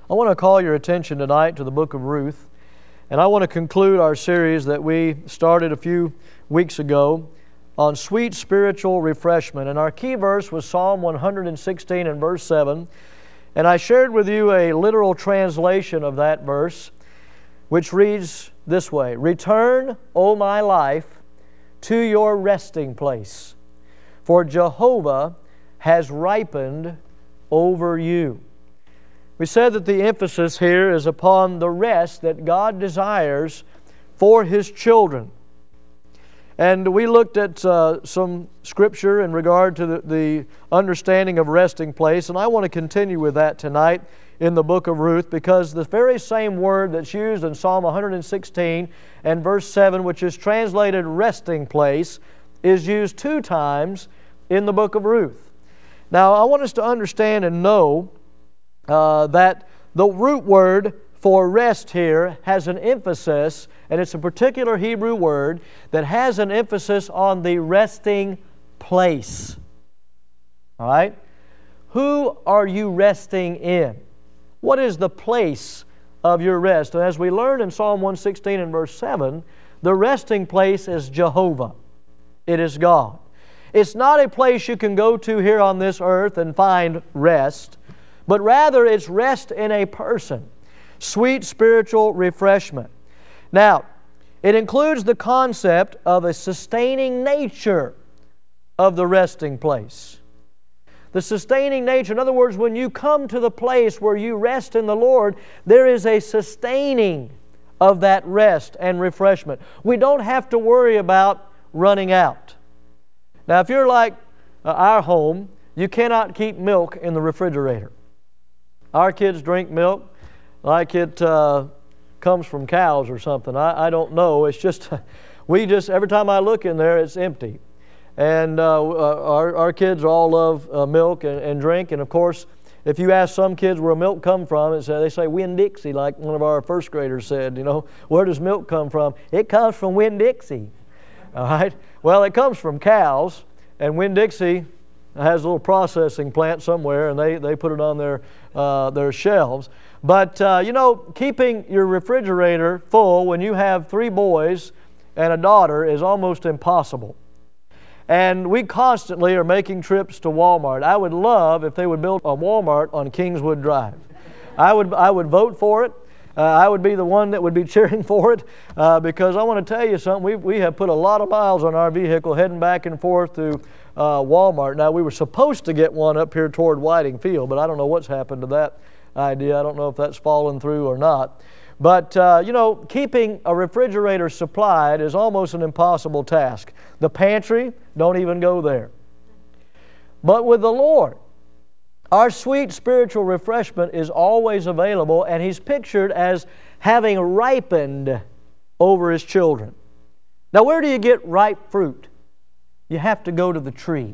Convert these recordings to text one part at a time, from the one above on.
I want to call your attention tonight to the book of Ruth, and I want to conclude our series that we started a few weeks ago on sweet spiritual refreshment. And our key verse was Psalm 116 and verse 7. And I shared with you a literal translation of that verse, which reads this way: "Return, O my life, to your resting place, for Jehovah has ripened over you." We said that the emphasis here is upon the rest that God desires for His children. And we looked at some Scripture in regard to the understanding of resting place, and I want to continue with that tonight in the book of Ruth, because the very same word that's used in Psalm 116 and verse 7, which is translated resting place, is used 2 times in the book of Ruth. Now, I want us to understand and know that the root word for rest here has an emphasis, and it's a particular Hebrew word that has an emphasis on the resting place. All right? Who are you resting in? What is the place of your rest? And as we learned in Psalm 116 and verse 7, the resting place is Jehovah. It is God. It's not a place you can go to here on this earth and find rest, but rather it's rest in a person. Sweet spiritual refreshment. Now, it includes the concept of a sustaining nature of the resting place. The sustaining nature, in other words, when you come to the place where you rest in the Lord, there is a sustaining of that rest and refreshment. We don't have to worry about running out. Now, if you're like our home, you cannot keep milk in the refrigerator. Our kids drink milk like it comes from cows or something. I don't know. It's just, every time I look in there, it's empty. And our kids all love milk and drink. And of course, if you ask some kids where milk come from, they say Winn-Dixie, like one of our first graders said, where does milk come from? It comes from Winn-Dixie. All right? Well, it comes from cows, and Winn-Dixie has a little processing plant somewhere, and they put it on their shelves. But, keeping your refrigerator full when you have 3 boys and a daughter is almost impossible. And we constantly are making trips to Walmart. I would love if they would build a Walmart on Kingswood Drive. I would vote for it. I would be the one that would be cheering for it, because I want to tell you something. We have put a lot of miles on our vehicle heading back and forth to Walmart. Now, we were supposed to get one up here toward Whiting Field, but I don't know what's happened to that idea. I don't know if that's fallen through or not. But, keeping a refrigerator supplied is almost an impossible task. The pantry, don't even go there. But with the Lord, our sweet spiritual refreshment is always available, and He's pictured as having ripened over His children. Now, where do you get ripe fruit? You have to go to the tree.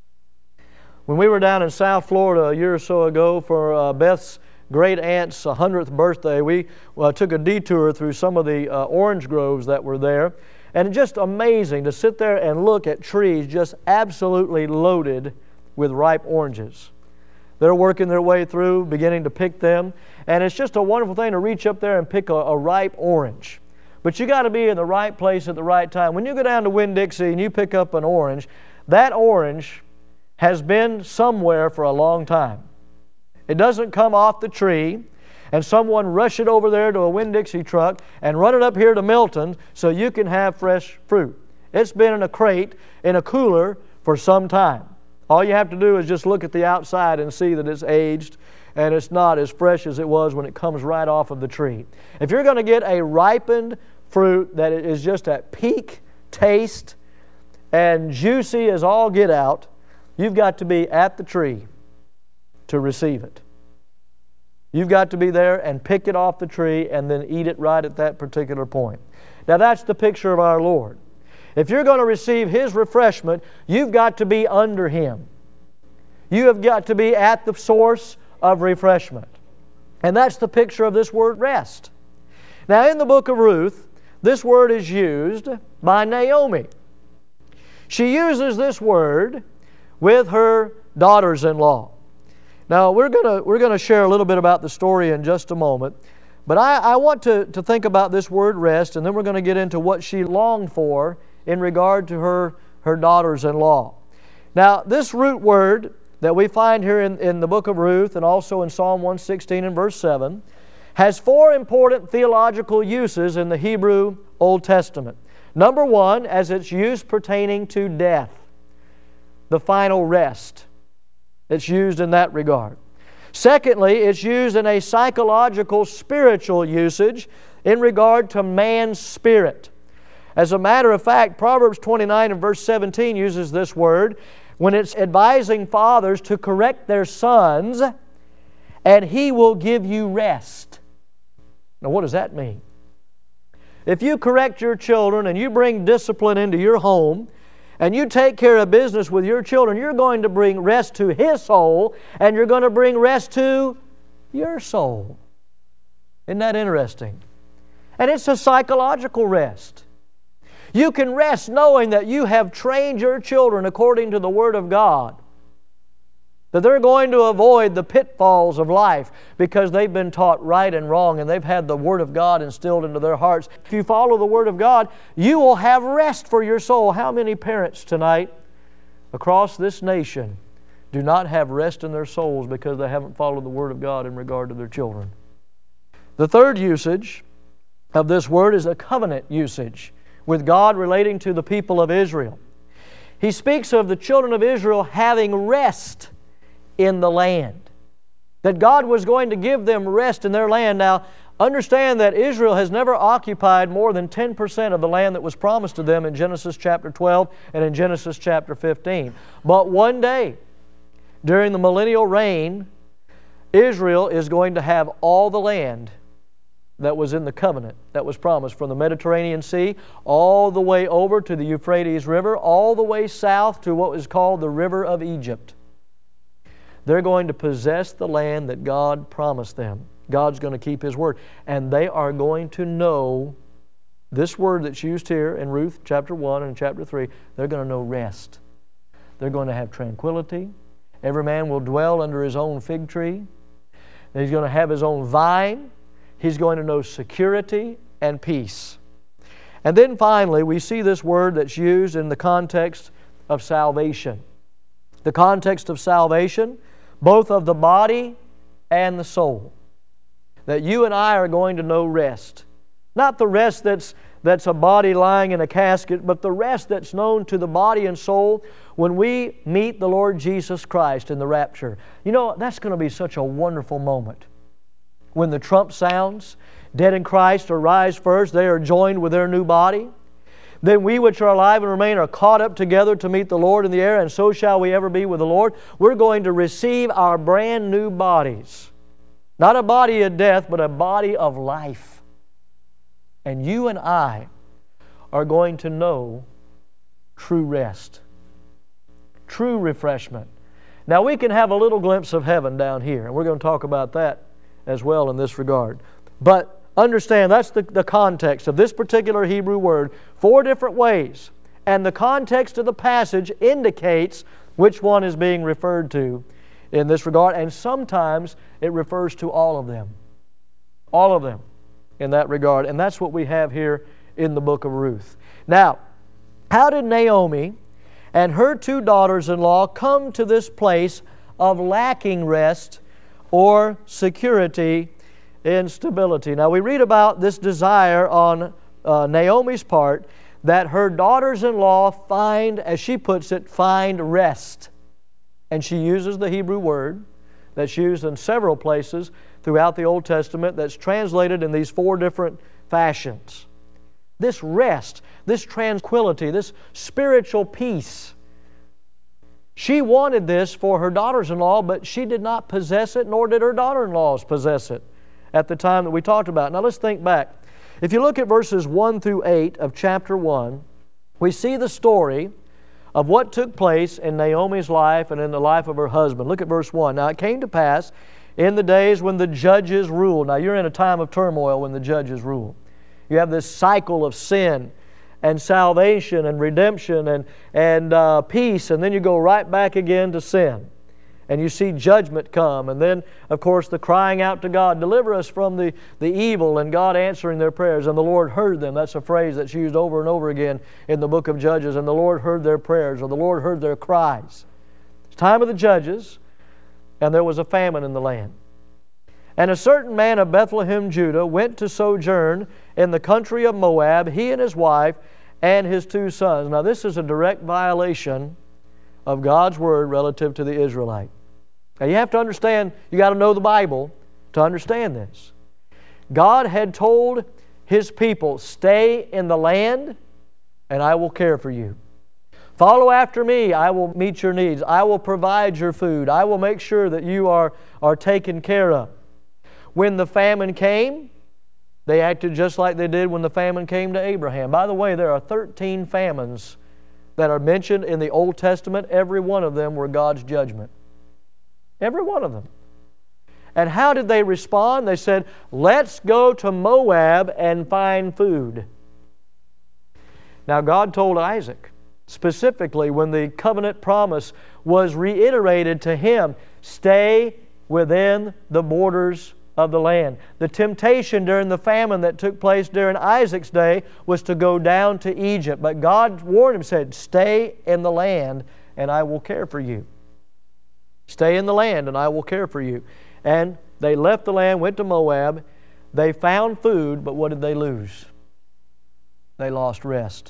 When we were down in South Florida a year or so ago for Beth's great aunt's 100th birthday, we took a detour through some of the orange groves that were there. And just amazing to sit there and look at trees just absolutely loaded with ripe oranges. They're working their way through, beginning to pick them. And it's just a wonderful thing to reach up there and pick a ripe orange. But you got to be in the right place at the right time. When you go down to Winn-Dixie and you pick up an orange, that orange has been somewhere for a long time. It doesn't come off the tree and someone rush it over there to a Winn-Dixie truck and run it up here to Milton so you can have fresh fruit. It's been in a crate, in a cooler for some time. All you have to do is just look at the outside and see that it's aged and it's not as fresh as it was when it comes right off of the tree. If you're going to get a ripened fruit that is just at peak taste and juicy as all get out, you've got to be at the tree to receive it. You've got to be there and pick it off the tree and then eat it right at that particular point. Now, that's the picture of our Lord. If you're going to receive His refreshment, you've got to be under Him. You have got to be at the source of refreshment. And that's the picture of this word rest. Now, in the book of Ruth, this word is used by Naomi. She uses this word with her daughters-in-law. Now, we're gonna share a little bit about the story in just a moment, but I want to think about this word rest, and then we're going to get into what she longed for in regard to her daughters-in-law. Now, this root word that we find here in the book of Ruth and also in Psalm 116 and verse 7 has four important theological uses in the Hebrew Old Testament. Number one, as its use pertaining to death, the final rest. It's used in that regard. Secondly, it's used in a psychological, spiritual usage in regard to man's spirit. As a matter of fact, Proverbs 29 and verse 17 uses this word when it's advising fathers to correct their sons, and he will give you rest. Now, what does that mean? If you correct your children and you bring discipline into your home, and you take care of business with your children, you're going to bring rest to his soul, and you're going to bring rest to your soul. Isn't that interesting? And it's a psychological rest. You can rest knowing that you have trained your children according to the Word of God, that they're going to avoid the pitfalls of life because they've been taught right and wrong and they've had the Word of God instilled into their hearts. If you follow the Word of God, you will have rest for your soul. How many parents tonight across this nation do not have rest in their souls because they haven't followed the Word of God in regard to their children? The third usage of this word is a covenant usage with God relating to the people of Israel. He speaks of the children of Israel having rest in the land, that God was going to give them rest in their land. Now, understand that Israel has never occupied more than 10% of the land that was promised to them in Genesis chapter 12 and in Genesis chapter 15. But one day, during the millennial reign, Israel is going to have all the land that was in the covenant that was promised, from the Mediterranean Sea all the way over to the Euphrates River, all the way south to what was called the River of Egypt. They're going to possess the land that God promised them. God's going to keep His Word. And they are going to know this word that's used here in Ruth chapter 1 and chapter 3. They're going to know rest. They're going to have tranquility. Every man will dwell under his own fig tree. He's going to have his own vine. He's going to know security and peace. And then finally, we see this word that's used in the context of salvation. The context of salvation, both of the body and the soul. That you and I are going to know rest. Not the rest that's a body lying in a casket, but the rest that's known to the body and soul when we meet the Lord Jesus Christ in the rapture. You know, that's going to be such a wonderful moment. When the trump sounds, dead in Christ are rise first, they are joined with their new body. Then we which are alive and remain are caught up together to meet the Lord in the air, and so shall we ever be with the Lord. We're going to receive our brand new bodies. Not a body of death, but a body of life. And you and I are going to know true rest, true refreshment. Now we can have a little glimpse of heaven down here, and we're going to talk about that as well in this regard. But understand, that's the context of this particular Hebrew word. 4 different ways. And the context of the passage indicates which one is being referred to in this regard. And sometimes it refers to all of them. All of them in that regard. And that's what we have here in the book of Ruth. Now, how did Naomi and her 2 daughters-in-law come to this place of lacking rest or security and stability? Now, we read about this desire on Naomi's part that her daughters-in-law find, as she puts it, find rest. And she uses the Hebrew word that's used in several places throughout the Old Testament that's translated in these 4 different fashions. This rest, this tranquility, this spiritual peace. She wanted this for her daughters-in-law, but she did not possess it, nor did her daughter-in-laws possess it at the time that we talked about. Now let's think back. If you look at verses 1 through 8 of chapter 1, we see the story of what took place in Naomi's life and in the life of her husband. Look at verse 1. Now it came to pass in the days when the judges ruled. Now you're in a time of turmoil when the judges rule. You have this cycle of sin and salvation and redemption and peace, and then you go right back again to sin. And you see judgment come. And then, of course, the crying out to God, deliver us from the evil, and God answering their prayers. And the Lord heard them. That's a phrase that's used over and over again in the book of Judges. And the Lord heard their prayers, or the Lord heard their cries. It's time of the judges, and there was a famine in the land. And a certain man of Bethlehem, Judah, went to sojourn in the country of Moab, he and his wife and his 2 sons. Now this is a direct violation of God's Word relative to the Israelite. Now you have to understand, you got to know the Bible to understand this. God had told His people, stay in the land and I will care for you. Follow after me, I will meet your needs. I will provide your food. I will make sure that you are taken care of. When the famine came, they acted just like they did when the famine came to Abraham. By the way, there are 13 famines that are mentioned in the Old Testament. Every one of them were God's judgment. Every one of them. And how did they respond? They said, let's go to Moab and find food. Now God told Isaac, specifically when the covenant promise was reiterated to him, stay within the borders of the land. The temptation during the famine that took place during Isaac's day was to go down to Egypt. But God warned him, said, stay in the land and I will care for you. Stay in the land and I will care for you. And they left the land, went to Moab. They found food, but what did they lose? They lost rest.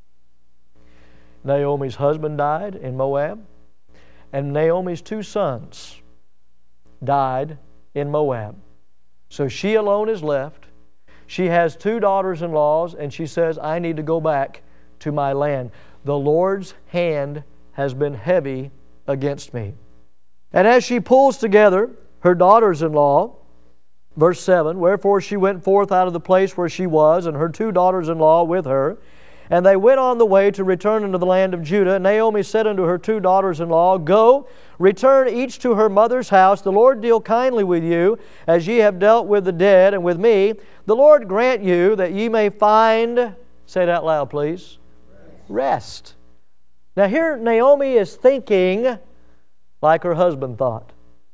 Naomi's husband died in Moab, and Naomi's 2 sons died in Moab. So she alone is left. She has 2 daughters-in-law, and she says, I need to go back to my land. The Lord's hand has been heavy against me. And as she pulls together her daughters-in-law, verse 7, wherefore she went forth out of the place where she was, and her 2 daughters-in-law with her. And they went on the way to return into the land of Judah. Naomi said unto her 2 daughters-in-law, go, return each to her mother's house. The Lord deal kindly with you, as ye have dealt with the dead and with me. The Lord grant you that ye may find, say it out loud please, rest. Now here Naomi is thinking like her husband thought.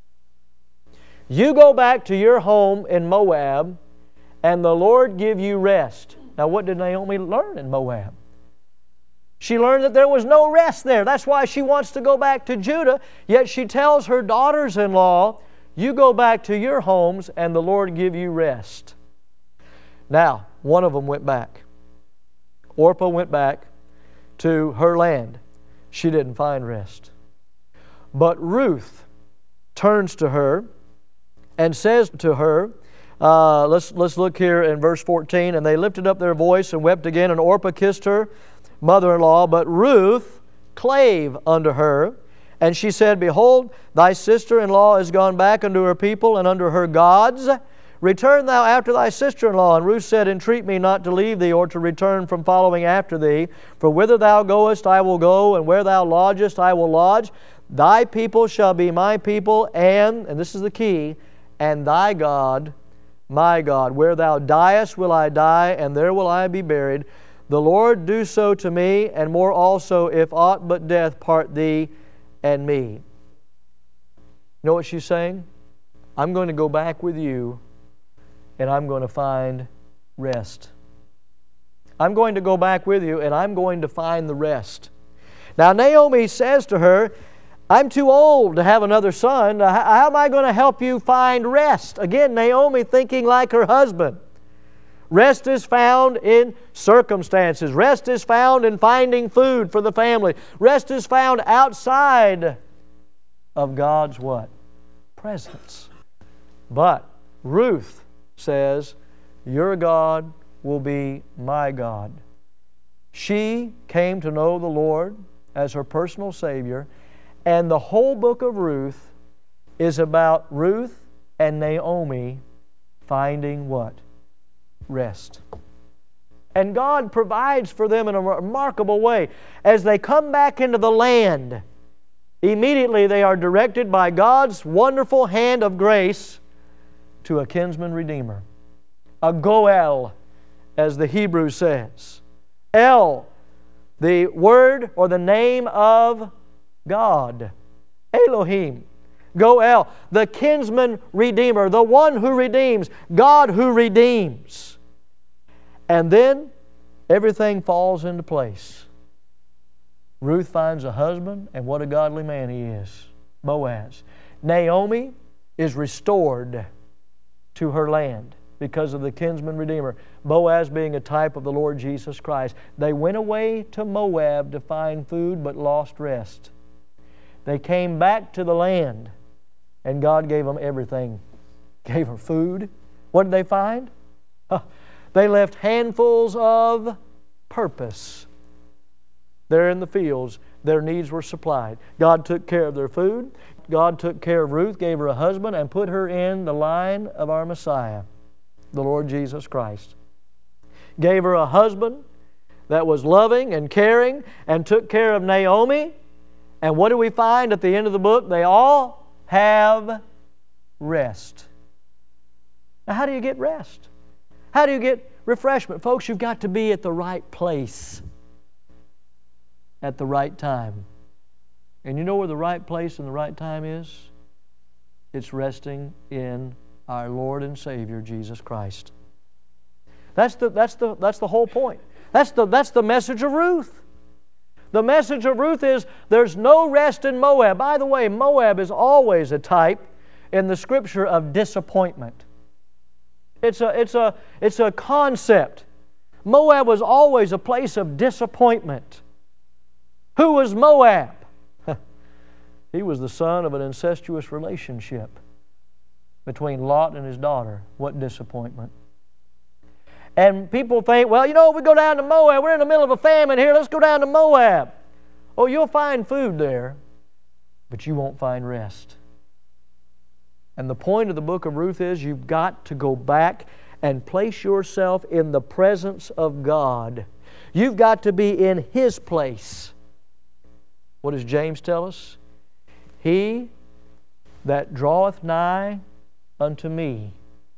You go back to your home in Moab, and the Lord give you rest. Now what did Naomi learn in Moab? She learned that there was no rest there. That's why she wants to go back to Judah. Yet she tells her daughters-in-law, you go back to your homes and the Lord give you rest. Now, one of them went back. Orpah went back to her land. She didn't find rest. But Ruth turns to her and says to her, let's look here in verse 14. And they lifted up their voice and wept again, and Orpah kissed her mother-in-law. But Ruth clave unto her, and she said, behold, thy sister-in-law is gone back unto her people and unto her gods. Return thou after thy sister-in-law. And Ruth said, entreat me not to leave thee, or to return from following after thee. For whither thou goest I will go, and where thou lodgest I will lodge. Thy people shall be my people, and this is the key, and thy God my God. Where thou diest will I die, and there will I be buried. The Lord do so to me, and more also, if aught but death part thee and me. You know what she's saying? I'm going to go back with you, and I'm going to find rest. I'm going to go back with you, and I'm going to find the rest. Now Naomi says to her, I'm too old to have another son. How am I going to help you find rest? Again, Naomi thinking like her husband. Rest is found in circumstances. Rest is found in finding food for the family. Rest is found outside of God's what? Presence. But Ruth says, your God will be my God. She came to know the Lord as her personal Savior. And the whole book of Ruth is about Ruth and Naomi finding what? Rest. And God provides for them in a remarkable way. As they come back into the land, immediately they are directed by God's wonderful hand of grace to a kinsman redeemer. A Goel, as the Hebrew says. El, the word or the name of God, Elohim. Goel, the kinsman redeemer, the one who redeems, God who redeems. And then everything falls into place. Ruth finds a husband, and what a godly man he is, Boaz. Naomi is restored to her land because of the kinsman redeemer, Boaz being a type of the Lord Jesus Christ. They went away to Moab to find food but lost rest. They came back to the land, and God gave them everything. Gave them food. What did they find? They left handfuls of purpose. There in the fields, their needs were supplied. God took care of their food. God took care of Ruth, gave her a husband, and put her in the line of our Messiah, the Lord Jesus Christ. Gave her a husband that was loving and caring and took care of Naomi. And what do we find at the end of the book? They all have rest. Now, how do you get rest? How do you get refreshment? Folks, you've got to be at the right place at the right time. And you know where the right place and the right time is? It's resting in our Lord and Savior, Jesus Christ. That's the whole point. That's the message of Ruth. The message of Ruth is there's no rest in Moab. By the way, Moab is always a type in the Scripture of disappointment. It's a concept. Moab was always a place of disappointment. Who was Moab? He was the son of an incestuous relationship between Lot and his daughter. What disappointment. And people think, well, you know, if we go down to Moab, we're in the middle of a famine here, let's go down to Moab. Oh, you'll find food there, but you won't find rest. And the point of the book of Ruth is you've got to go back and place yourself in the presence of God. You've got to be in His place. What does James tell us? He that draweth nigh unto me,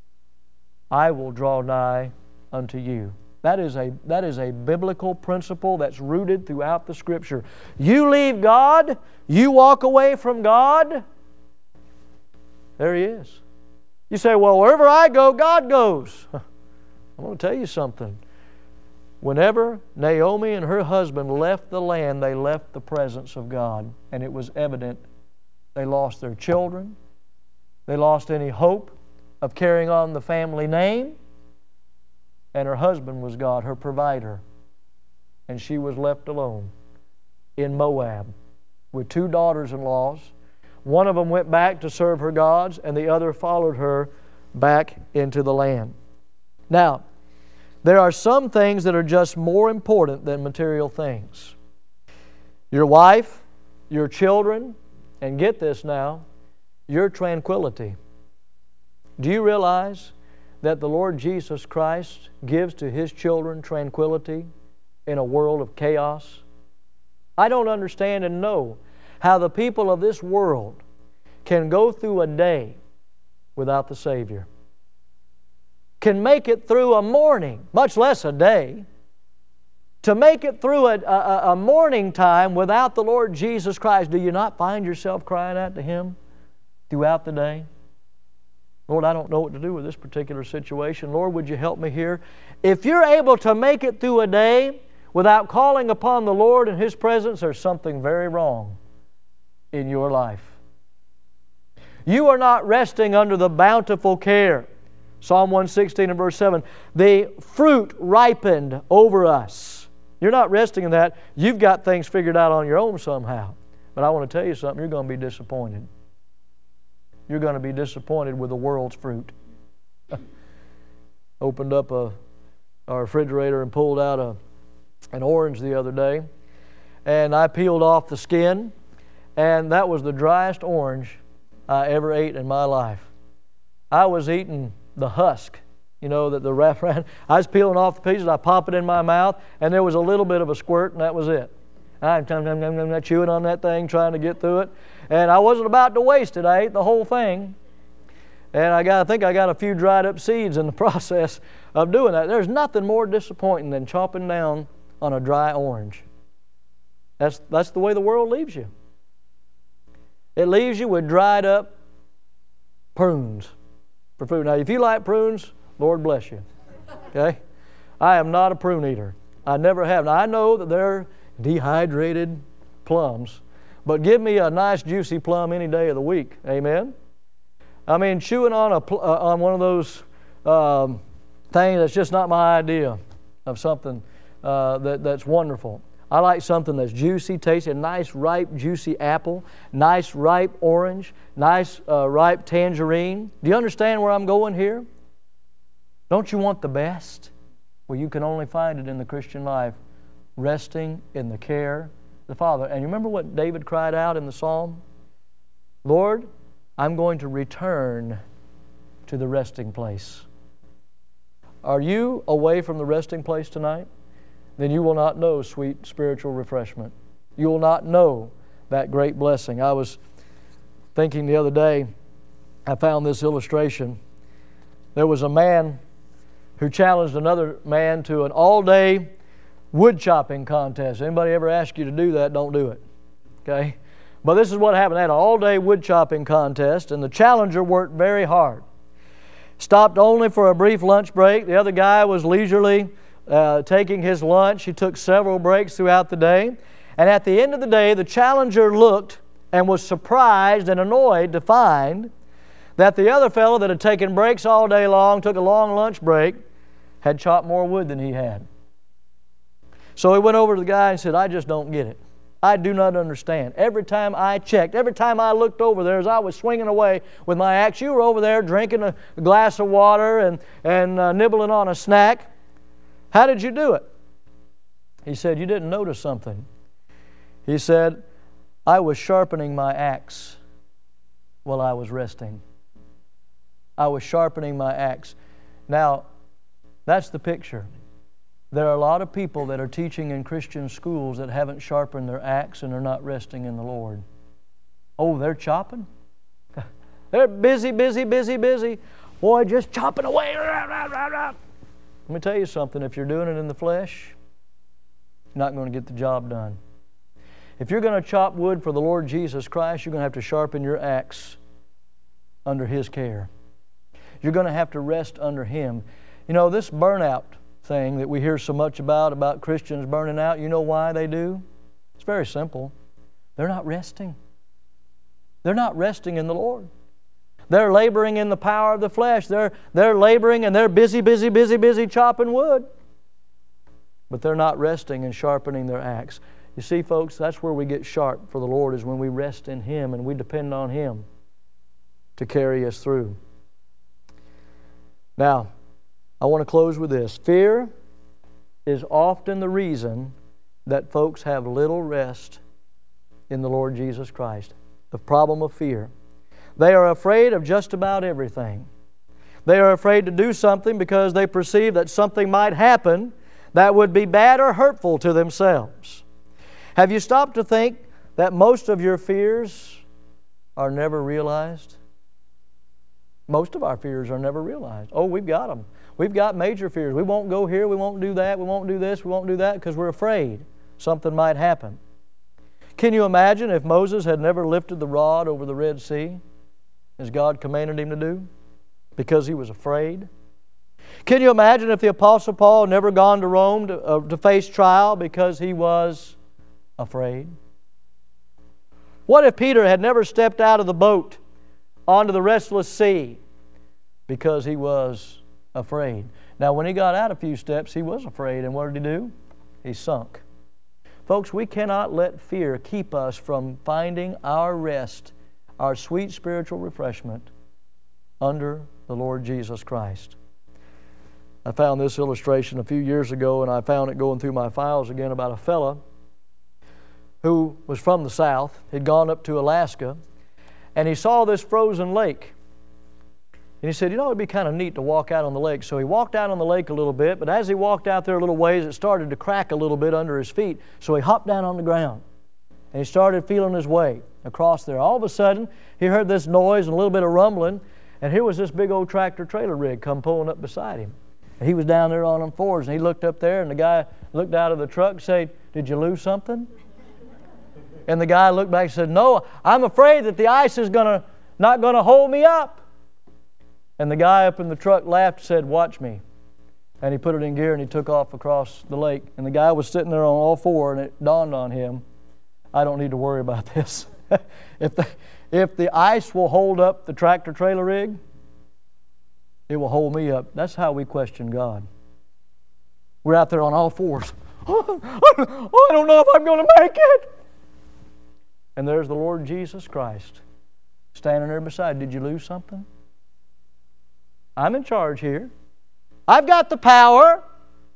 I will draw nigh unto you. That is a biblical principle that's rooted throughout the Scripture. You leave God, you walk away from God, there He is. You say, well, wherever I go, God goes. I'm going to tell you something. Whenever Naomi and her husband left the land, they left the presence of God. And it was evident they lost their children. They lost any hope of carrying on the family name. And her husband was God, her provider. And she was left alone in Moab with two daughters-in-laws. One of them went back to serve her gods, and the other followed her back into the land. Now, there are some things that are just more important than material things. Your wife, your children, and get this now, your tranquility. Do you realize that the Lord Jesus Christ gives to His children tranquility in a world of chaos? I don't understand and know how the people of this world can go through a day without the Savior. Can make it through a morning, much less a day. To make it through a morning time without the Lord Jesus Christ, do you not find yourself crying out to Him throughout the day? Lord, I don't know what to do with this particular situation. Lord, would you help me here? If you're able to make it through a day without calling upon the Lord in His presence, there's something very wrong in your life. You are not resting under the bountiful care. Psalm 116 and verse 7, the fruit ripened over us. You're not resting in that. You've got things figured out on your own somehow. But I want to tell you something, you're going to be disappointed. You're going to be disappointed with the world's fruit. Opened up our refrigerator and pulled out an orange the other day. And I peeled off the skin. And that was the driest orange I ever ate in my life. I was eating the husk, you know, that the wrap around. I was peeling off the pieces, I pop it in my mouth, and there was a little bit of a squirt, and that was it. I'm chewing on that thing, trying to get through it. And I wasn't about to waste it. I ate the whole thing. And I think I got a few dried up seeds in the process of doing that. There's nothing more disappointing than chomping down on a dry orange. That's the way the world leaves you. It leaves you with dried up prunes for food. Now, if you like prunes, Lord bless you. Okay? I am not a prune eater. I never have. Now, I know that they're dehydrated plums, but give me a nice juicy plum any day of the week. Amen? I mean, chewing on one of those things, that's just not my idea of something that's wonderful. I like something that's juicy, tasty, a nice ripe juicy apple, nice ripe orange, nice ripe tangerine. Do you understand where I'm going here? Don't you want the best? Well, you can only find it in the Christian life, resting in the care of the Father. And you remember what David cried out in the Psalm? Lord, I'm going to return to the resting place. Are you away from the resting place tonight? Then you will not know sweet spiritual refreshment. You will not know that great blessing. I was thinking the other day, I found this illustration. There was a man who challenged another man to an all-day wood chopping contest. Anybody ever ask you to do that, don't do it. Okay? But this is what happened. They had an all-day wood chopping contest, and the challenger worked very hard. Stopped only for a brief lunch break. The other guy was leisurely taking his lunch. He took several breaks throughout the day. And at the end of the day, the challenger looked and was surprised and annoyed to find that the other fellow that had taken breaks all day long, took a long lunch break, had chopped more wood than he had. So he went over to the guy and said, I just don't get it. I do not understand. Every time I checked, every time I looked over there as I was swinging away with my axe, you were over there drinking a glass of water and nibbling on a snack. How did you do it? He said, you didn't notice something. He said, I was sharpening my axe while I was resting. I was sharpening my axe. Now, that's the picture. There are a lot of people that are teaching in Christian schools that haven't sharpened their axe and they're not resting in the Lord. Oh, they're chopping? They're busy. Boy, just chopping away. Let me tell you something. If you're doing it in the flesh, you're not going to get the job done. If you're going to chop wood for the Lord Jesus Christ, you're going to have to sharpen your axe under His care. You're going to have to rest under Him. You know, this burnout thing that we hear so much about Christians burning out, you know why they do? It's very simple. They're not resting. They're not resting in the Lord. They're laboring in the power of the flesh. They're laboring and they're busy chopping wood. But they're not resting and sharpening their axe. You see, folks, that's where we get sharp for the Lord, is when we rest in Him and we depend on Him to carry us through. Now, I want to close with this. Fear is often the reason that folks have little rest in the Lord Jesus Christ. The problem of fear. They are afraid of just about everything. They are afraid to do something because they perceive that something might happen that would be bad or hurtful to themselves. Have you stopped to think that most of your fears are never realized? Most of our fears are never realized. Oh, we've got them. We've got major fears. We won't go here, we won't do that, we won't do this, we won't do that, because we're afraid something might happen. Can you imagine if Moses had never lifted the rod over the Red Sea, as God commanded him to do, because he was afraid? Can you imagine if the Apostle Paul had never gone to Rome to face trial because he was afraid? What if Peter had never stepped out of the boat onto the restless sea because he was afraid? Now, when he got out a few steps, he was afraid, and what did he do? He sunk. Folks, we cannot let fear keep us from finding our rest, our sweet spiritual refreshment under the Lord Jesus Christ. I found this illustration a few years ago, and I found it going through my files again, about a fella who was from the South. He'd gone up to Alaska, and he saw this frozen lake. And he said, you know, it'd be kind of neat to walk out on the lake. So he walked out on the lake a little bit, but as he walked out there a little ways, it started to crack a little bit under his feet. So he hopped down on the ground, and he started feeling his way across there. All of a sudden, he heard this noise and a little bit of rumbling, and here was this big old tractor-trailer rig come pulling up beside him. And he was down there on them fours, and he looked up there, and the guy looked out of the truck and said, did you lose something? And the guy looked back and said, no, I'm afraid that the ice is not going to hold me up. And the guy up in the truck laughed and said, watch me. And he put it in gear and he took off across the lake. And the guy was sitting there on all four, and it dawned on him, I don't need to worry about this. If the ice will hold up the tractor-trailer rig, it will hold me up. That's how we question God. We're out there on all fours. I don't know if I'm going to make it. And there's the Lord Jesus Christ standing there beside. Did you lose something? I'm in charge here. I've got the power.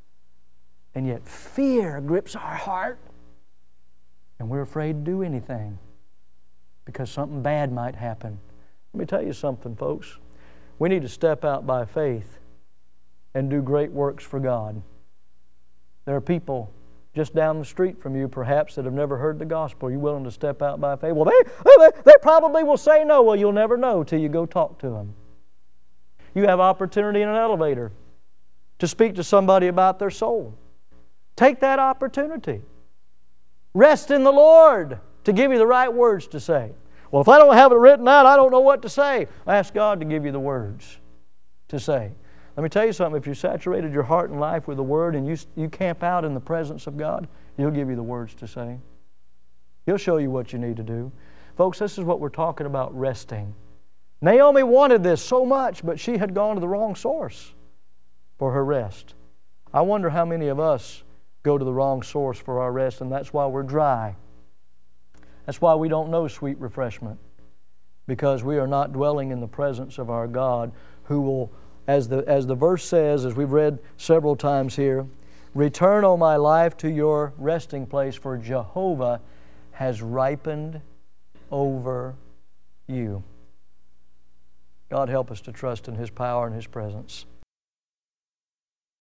And yet fear grips our heart. And we're afraid to do anything because something bad might happen. Let me tell you something, folks. We need to step out by faith and do great works for God. There are people just down the street from you, perhaps, that have never heard the gospel. Are you willing to step out by faith? Well, they probably will say no. Well, you'll never know till you go talk to them. You have opportunity in an elevator to speak to somebody about their soul. Take that opportunity. Rest in the Lord to give you the right words to say. Well, if I don't have it written out, I don't know what to say. Ask God to give you the words to say. Let me tell you something. If you saturated your heart and life with the Word and you camp out in the presence of God, He'll give you the words to say. He'll show you what you need to do. Folks, this is what we're talking about, resting. Naomi wanted this so much, but she had gone to the wrong source for her rest. I wonder how many of us go to the wrong source for our rest, and that's why we're dry. That's why we don't know sweet refreshment, because we are not dwelling in the presence of our God, who will, as the verse says, as we've read several times here, return, O my life, to your resting place, for Jehovah has ripened over you. God help us to trust in His power and His presence.